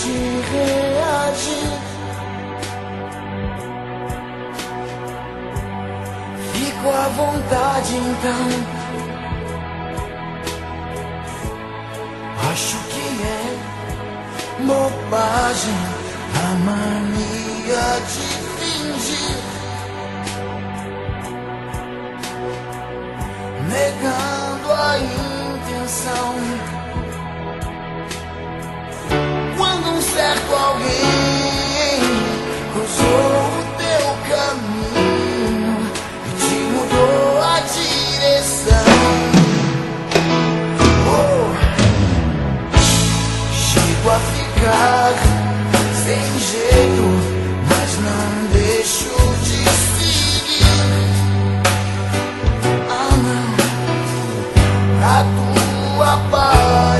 de reagir. Fico à vontade então. Acho que é bobagem a mania de fingir, negando a intenção. Quando um certo alguém cruzou o teu caminho e te mudou a direção, chego a ficar sem jeito, mas não deixo de seguir. Ah não, a tua paz.